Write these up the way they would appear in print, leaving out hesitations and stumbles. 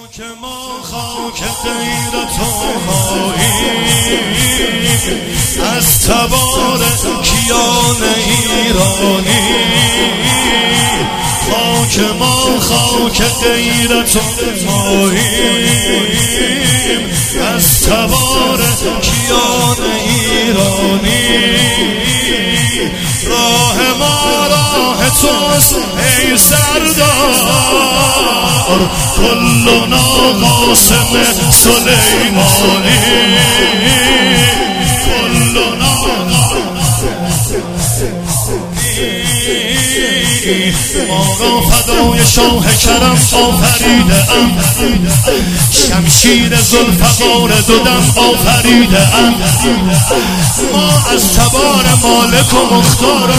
خاک ما خاک غیرت و ماییم از تبار کیان ایرانی. خاک ما خاک غیرت و ماییم از تبار کیان ایرانی. راه ما راه توست ای سردار، کلنا قاسم سلیمانی. کلنا ما را فدای شاه کرم آفریده ام، شمشیر ذوالفقار دو دم آفریده ام. ما از تبار مالک و مختار و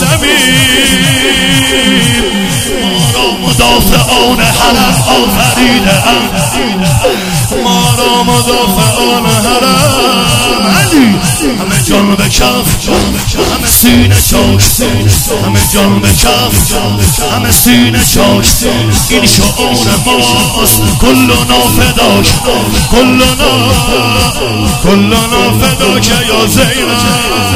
میثمیم، ما را مدافعان حرم آفریده ام. ما را مدافعان حرم علی، همه جان به کف، همه سینه چاک، همه جان به کف، همه سینه چاک. این شعار ماست کلنا فداک، کلنا فداک یا زینب.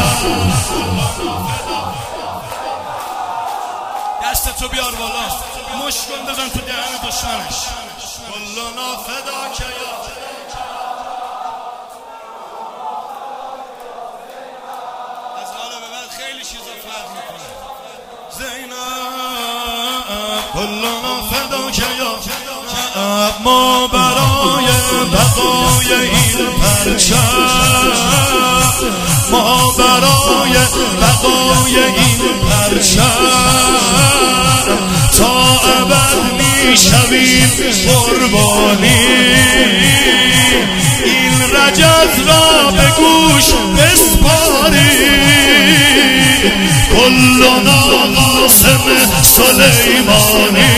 دستتو بیار بالا، مشکن بزن تو دهن دشمنش. کلنا فداک یا از حالا به بعد خیلی چیزا فرق میکنه. زینب کلنا فداک یا ما برای بقای این پرچم، ما برای بقای این پرچم تا ابد میشویم قربانی. این رجز را به گوش بسپاریم، کلنا قاسم سلیمانی.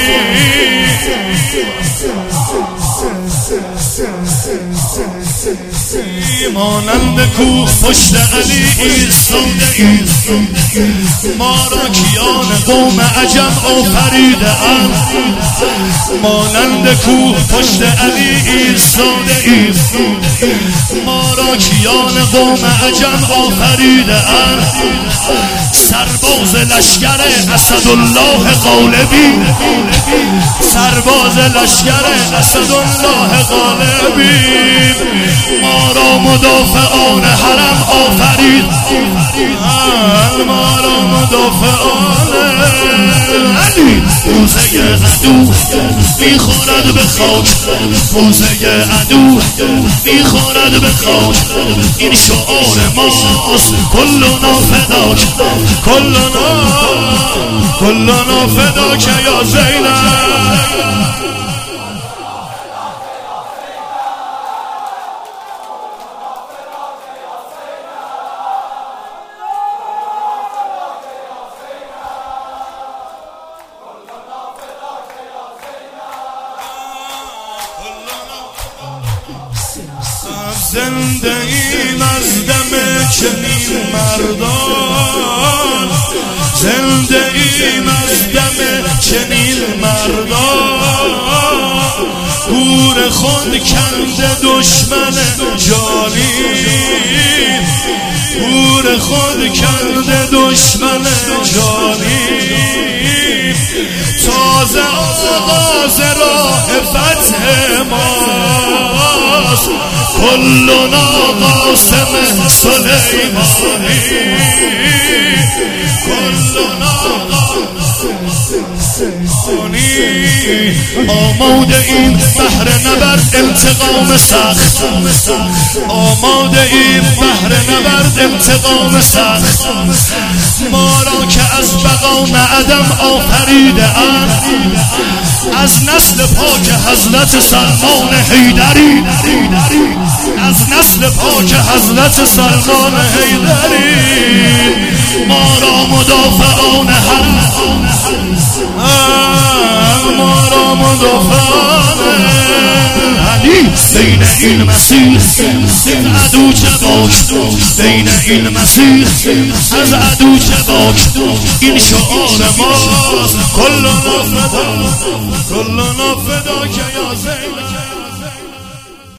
مانند کوه پشت علی ایستاده ایم، ما را کیان قوم عجم آفریده اند. مانند کوه پشت علی ایستاده ایم، ما را کیان قوم عجم آفریده اند. سرباز لشکر اسدالله غالبی، سرباز لشکر اسدالله غالبی. ما را مدافعان حرم آفرید، ما را مدافعان علی. روزه عدو میخورد به خاک، روزه عدو میخورد به خاک. این شعار ماست کلنا فداک، کلنا فداک یا زینب. زنده ایم از دم چنین مردان، زنده ایم از دم چنین مردان. گور خود کنده دشمن جانی، گور خود کنده دشمن جانی. تازه آغاز راه فتح ماست، کلنا قاسم سلیمانی. کلنا آماده این بحر نبرد انتقام سخت، آماده این بحر نبرد انتقام سخت. ما را که از بقا معدم آفریده اند، از نسل پاک حضرت سلمان حیدری، از نسل پاک حضرت سلمان حیدری. ما را مدافعان حرم، ما را مدافعان علی. بین این مسیر از عدو چه باک، بین این مسیر از عدو چه باک. این شعار ماست کلنا فدا، کلنا فدا که یا زین.